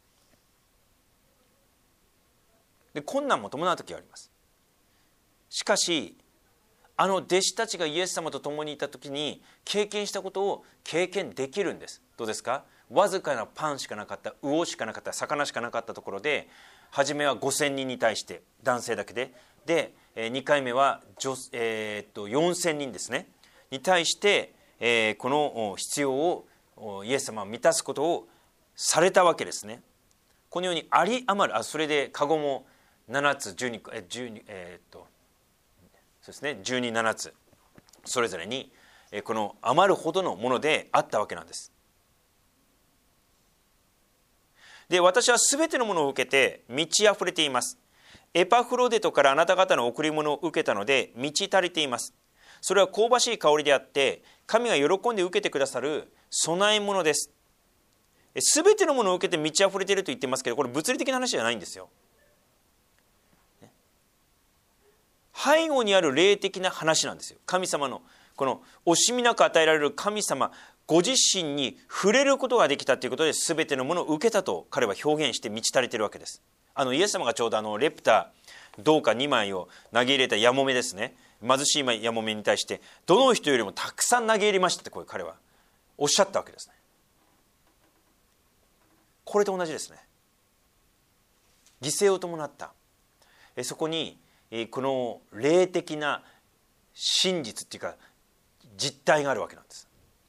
で困難も伴う時があります。しかしあの弟子たちがイエス様と共にいた時に経験したことを経験できるんです。どうですか？わずかなパンしかなかった、魚しかなかった、魚しかなかったところで、初めはごせんにんに対して男性だけで、でにかいめは、えー、っとよんせんにんですねに対して、えー、この必要をイエス様は満たすことをされたわけですね。このようにあり余る、あそれでカゴもななつ、じゅうにこ、えじゅうに、えー、っとそうですね、じゅうに、ななつそれぞれにこの余るほどのものであったわけなんです。で、私はすべてのものを受けて満ち溢れています。エパフロデトからあなた方の贈り物を受けたので満ち足りています。それは香ばしい香りであって、神が喜んで受けてくださる供え物です。すべてのものを受けて満ち溢れていると言ってますけど、これ物理的な話じゃないんですよ。背後にある霊的な話なんですよ。神様のこの惜しみなく与えられる神様ご自身に触れることができたということで、全てのものを受けたと彼は表現して満ち足りているわけです。あのイエス様がちょうどあのレプタ銅貨にまいを投げ入れたやもめですね、貧しいやもめに対してどの人よりもたくさん投げ入れましたって、こう彼はおっしゃったわけですね。これと同じですね。犠牲を伴った、そこにこの霊的な真実っていうか実態があるわけなんです。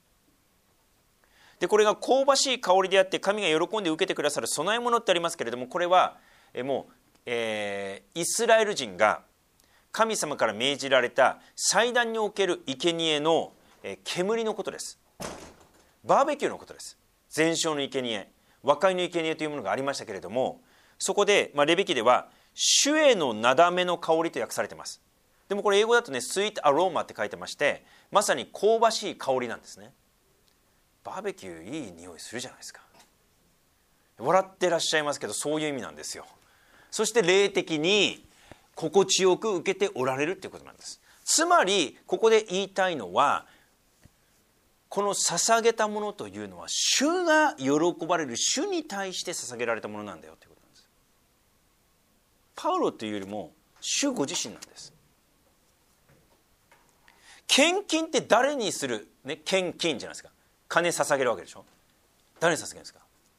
でこれが香ばしい香りであって神が喜んで受けてくださる供え物ってありますけれども、これはもう、えー、イスラエル人が神様から命じられた祭壇における生贄の煙のことです。バーベキューのことです。全焼の生贄、和解の生贄というものがありましたけれども、そこで、まあ、レビ記では主へのなだめの香りと訳されています。でもこれ英語だとね、スイートアローマって書いてまして、まさに香ばしい香りなんですね。バーベキューいい匂いするじゃないですか。笑ってらっしゃいますけど、そういう意味なんですよ。そして霊的に心地よく受けておられるということなんです。つまりここで言いたいのは、この捧げたものというのは主が喜ばれる、主に対して捧げられたものなんだよということなんです。パウロというよりも主ご自身なんです。献金って誰にする、ね、献金じゃないですか。金捧げるわけでしょ。誰に捧げるんですか。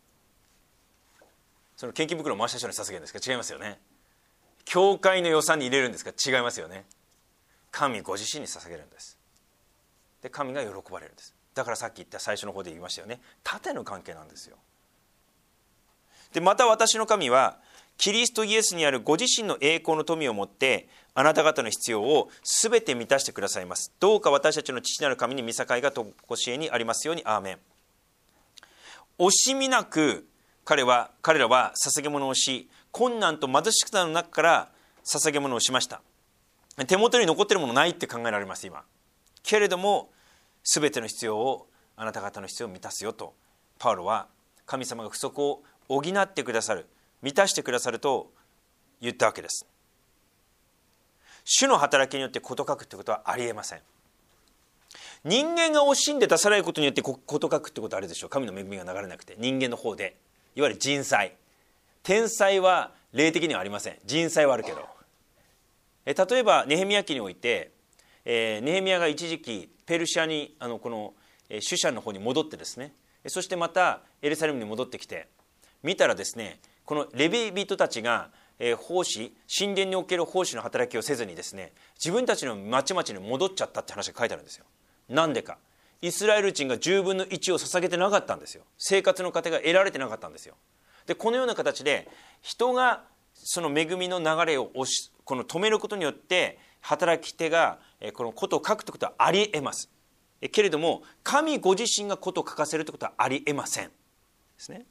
その献金袋を回した人に捧げるんですか。違いますよね。教会の予算に入れるんですか。違いますよね。神ご自身に捧げるんです。で神が喜ばれるんです。だからさっき言った最初の方で言いましたよね。縦の関係なんですよ。でまた私の神はキリストイエスにあるご自身の栄光の富をもってあなた方の必要をすべて満たしてくださいます。どうか私たちの父なる神に見境がとこしえにありますように。アーメン。惜しみなく彼は彼らは捧げ物をし、困難と貧しさの中から捧げ物をしました。手元に残っているものないって考えられます今。けれどもすべての必要を、あなた方の必要を満たすよと、パウロは神様が不足を補ってくださる、満たしてくださると言ったわけです。主の働きによって事欠くってことはありえません。人間が惜しんで出されることによって事欠くってことはあるでしょう。神の恵みが流れなくて、人間の方でいわゆる人災、天災は霊的にはありません。人災はあるけど、え例えばネヘミヤ記において、えー、ネヘミヤが一時期ペルシャにあのこの、えー、シュシャンの方に戻ってですね、そしてまたエルサレムに戻ってきて見たらですね、このレビ人たちが、えー、奉仕、神殿における奉仕の働きをせずにですね、自分たちの町々に戻っちゃったって話が書いてあるんですよ。なんでか、イスラエル人がじゅうぶんのいちを捧げてなかったんですよ。生活の糧が得られてなかったんですよ。でこのような形で人がその恵みの流れを押しこの止めることによって働き手がこのことを書くということはありえます。けれども神ご自身がことを書かせるということはありえませんですね。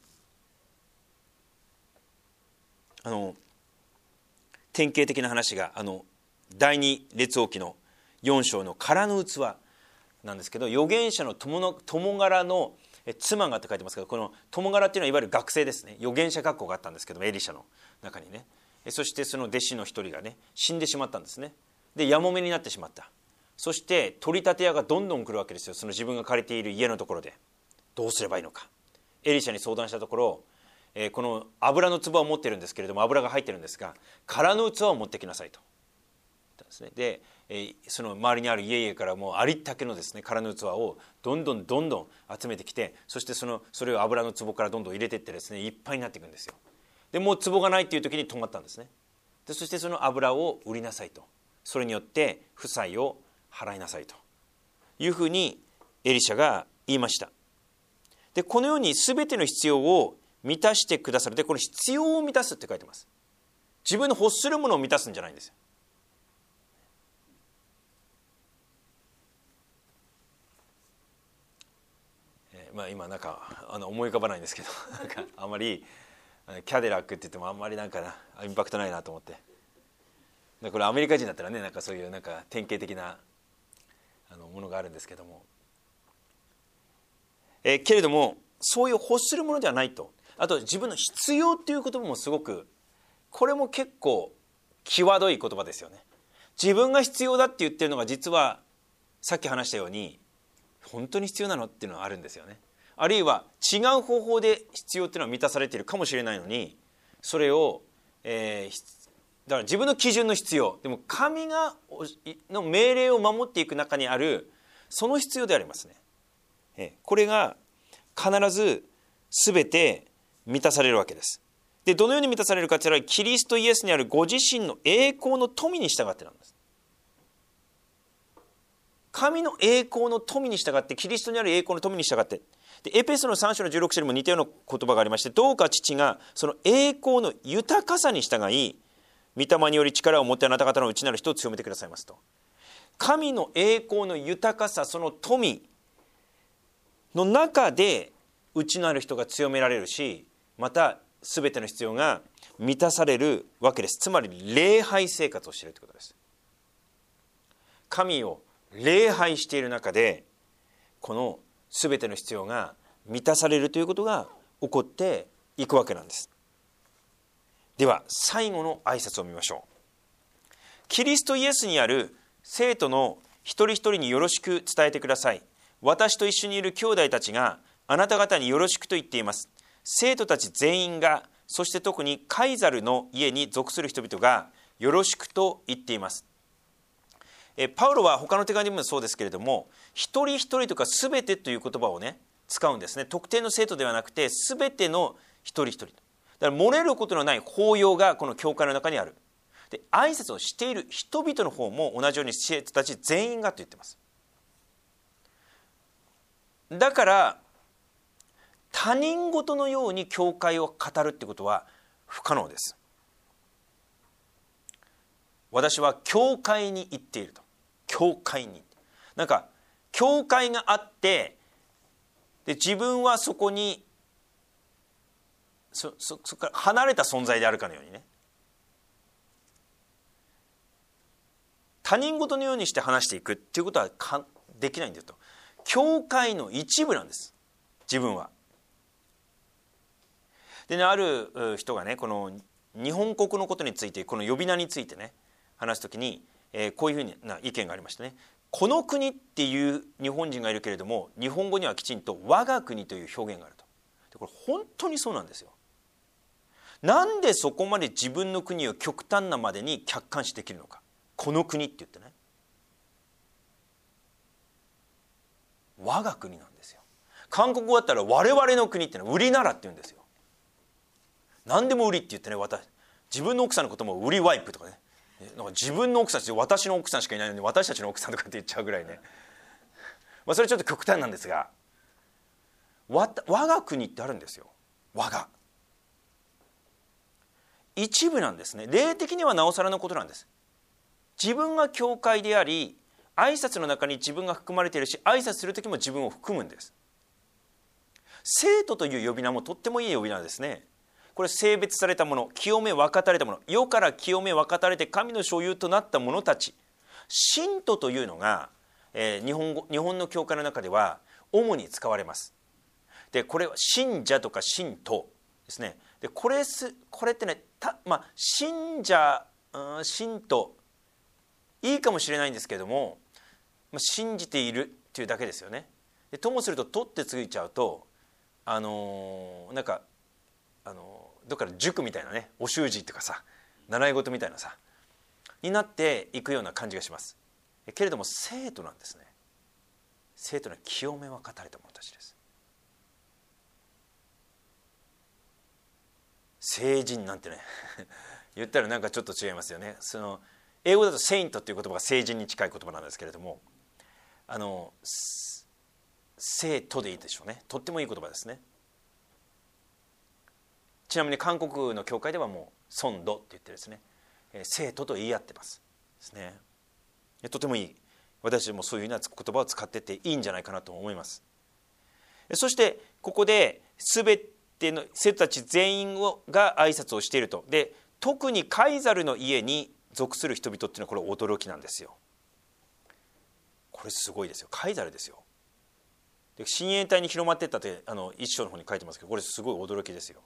あの典型的な話があの第二列王記のよん章の空の器なんですけど、預言者の友の友柄の妻がって書いてますけど、この友柄っていうのはいわゆる学生ですね。預言者学校があったんですけども、エリシャの中にね、そしてその弟子の一人がね死んでしまったんですね。でやもめになってしまった。そして取り立て屋がどんどん来るわけですよ。その自分が借りている家のところでどうすればいいのか。エリシャに相談したところ、 えー、この油の壺を持ってるんですけれども、油が入ってるんですが、空の器を持ってきなさいと。で、えー、その周りにある家々からもうありったけのですね空の器をどんどんどんどん集めてきて、そしてそのそれを油の壺からどんどん入れていってですね、いっぱいになっていくんですよ。でもう壺がないっていう時に止まったんですね。でそしてその油を売りなさいと、それによって負債を払いなさいというふうにエリシャが言いました。でこのように全ての必要を満たしてくださる。でこの必要を満たすって書いてます。自分の欲するものを満たすんじゃないんですよ。えー、まあ今なんかあの思い浮かばないんですけどなんかあんまりキャデラックって言ってもあんまりなんかなインパクトないなと思って。でこれアメリカ人だったらね、なんかそういうなんか典型的なあのものがあるんですけども、えー、けれどもそういう欲するものではないと。あと自分の必要っていう言葉もすごく、これも結構際どい言葉ですよね。自分が必要だって言ってるのが実はさっき話したように本当に必要なのっていうのはあるんですよね。あるいは違う方法で必要っていうのは満たされているかもしれないのに、それを、えー、だから自分の基準の必要でも神がの命令を守っていく中にあるその必要でありますね。えー、これが必ず全て満たされるわけです。でどのように満たされるかというと、キリストイエスにあるご自身の栄光の富に従ってなんです。神の栄光の富に従って、キリストにある栄光の富に従って、でエペソのさん章のじゅうろく節にも似たような言葉がありまして、どうか父がその栄光の豊かさに従い、御霊により力を持ってあなた方の内なる人を強めてくださいますと。神の栄光の豊かさ、その富の中で内なる人が強められるし、また全ての必要が満たされるわけです。つまり礼拝生活をしているということです。神を礼拝している中でこの全ての必要が満たされるということが起こっていくわけなんです。では最後の挨拶を見ましょう。キリストイエスにある生徒の一人一人によろしく伝えてください。私と一緒にいる兄弟たちがあなた方によろしくと言っています。生徒たち全員が、そして特にカイザルの家に属する人々がよろしくと言っています。えパウロは他の手紙でもそうですけれども、一人一人とか全てという言葉をね使うんですね。特定の生徒ではなくて全ての一人一人。だから漏れることのない包容がこの教会の中にある。で挨拶をしている人々の方も同じように生徒たち全員がと言っています。だから他人事のように教会を語るってことは不可能です。私は教会に行っていると。教会になんか教会があって、で自分はそこにそそそこから離れた存在であるかのようにね、他人事のようにして話していくっていうことはかできないんだと。教会の一部なんです自分は。でね、ある人がねこの日本国のことについて、この呼び名についてね話すときに、えー、こういうふうな意見がありましたね。この国っていう日本人がいるけれども、日本語にはきちんと我が国という表現があると。でこれ本当にそうなんですよ。なんでそこまで自分の国を極端なまでに客観視できるのか。この国って言ってね、我が国なんですよ。韓国語だったら我々の国ってのは売りならって言うんですよ。何でも売りって言ってね、私自分の奥さんのことも売りワイプとかね、なんか自分の奥さんって私の奥さんしかいないのに私たちの奥さんとかって言っちゃうぐらいねまあそれちょっと極端なんですが、我が国ってあるんですよ。我が一部なんですね。霊的にはなおさらのことなんです。自分が教会であり、挨拶の中に自分が含まれているし、挨拶する時も自分を含むんです。生徒という呼び名もとってもいい呼び名ですね。これ性別されたもの、清め分かたれたもの、世から清め分かたれて神の所有となった者たち。信徒というのが、えー、日本語、日本の教会の中では主に使われます。でこれは信者とか信徒ですね。でこれすこれってね、た、まあ、信者、うん、信徒いいかもしれないんですけれども、まあ、信じているっていうだけですよね。でともすると「と」ってついちゃうと、あのー、なんかあのどっかの塾みたいなね、お習字とかさ、習い事みたいなさになっていくような感じがします。けれども生徒なんですね。生徒の清めは語れた者たちです。聖人なんてね言ったらなんかちょっと違いますよね。その英語だとセイントっていう言葉が聖人に近い言葉なんですけれども、あの生徒でいいでしょうね。とってもいい言葉ですね。ちなみに韓国の教会ではもうソンドって言ってですね、生徒と言い合ってますですね。とてもいい。私もそういうような言葉を使ってていいんじゃないかなと思います。そしてここで全ての生徒たち全員をが挨拶をしていると。で、特にカイザルの家に属する人々っていうのはこれ驚きなんですよ。これすごいですよ。カイザルですよ。で、親衛隊に広まっていったってあの一章の方に書いてますけど、これすごい驚きですよ。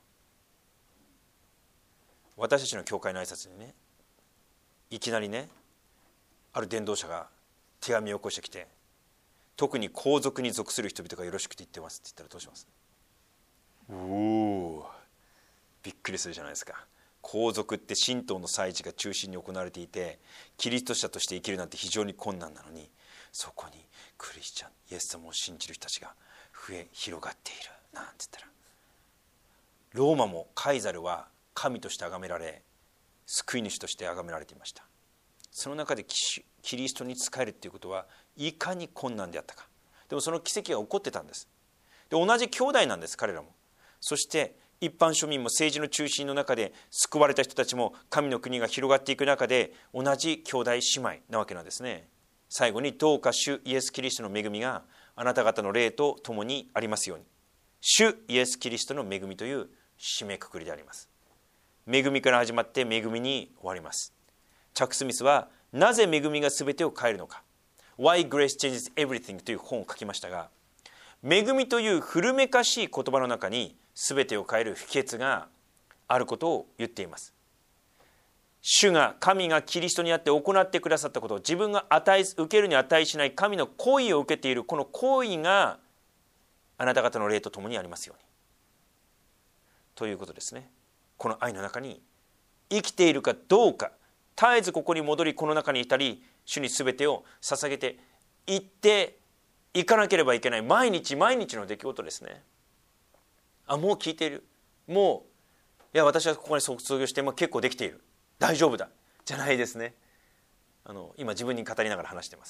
私たちの教会の挨拶にね、いきなりね、ある伝道者が手紙を起こしてきて、特に皇族に属する人々がよろしくて言ってますって言ったらどうします？おお、びっくりするじゃないですか。皇族って神道の祭事が中心に行われていて、キリスト者として生きるなんて非常に困難なのに、そこにクリスチャンイエス様を信じる人たちが増え広がっているなんて言ったら、ローマもカイザルは神として崇められ、救い主として崇められていました。その中でキリストに仕えるっていうことはいかに困難であったか。でもその奇跡が起こってたんです。で、同じ兄弟なんです、彼らも。そして一般庶民も政治の中心の中で救われた人たちも神の国が広がっていく中で同じ兄弟姉妹なわけなんですね。最後にどうか主イエス・キリストの恵みがあなた方の霊と共にありますように。主イエス・キリストの恵みという締めくくりであります。恵みから始まって恵みに終わります。チャック・スミスはなぜ恵みが全てを変えるのか、 Why Grace Changes Everything という本を書きましたが、恵みという古めかしい言葉の中に全てを変える秘訣があることを言っています。主が神がキリストにあって行ってくださったことを、自分が値受けるに値しない神の行為を受けているこの行為があなた方の霊とともにありますようにということですね。この愛の中に生きているかどうか、絶えずここに戻り、この中にいたり、主に全てを捧げていっていかなければいけない毎日毎日の出来事ですね。あ、もう聞いている、もういや私はここに卒業してもう結構できている、大丈夫だじゃないですね。あの今自分に語りながら話しています。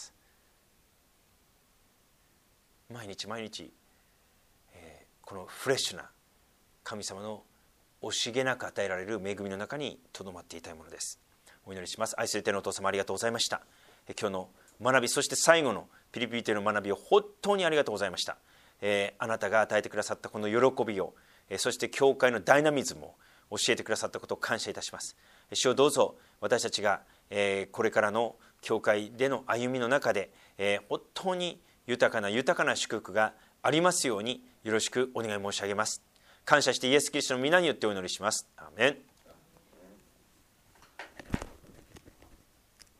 毎日毎日、えー、このフレッシュな神様の惜しげなく与えられる恵みの中にとどまっていたいものです。お祈りします。愛する天のお父様、ありがとうございました。今日の学び、そして最後のピリピリテの学びを本当にありがとうございました。えー、あなたが与えてくださったこの喜びを、えー、そして教会のダイナミズムを教えてくださったことを感謝いたします。主をどうぞ私たちが、えー、これからの教会での歩みの中で、えー、本当に豊かな豊かな祝福がありますようによろしくお願い申し上げます。感謝してイエス・キリストの皆によってお祈りします。アーメン。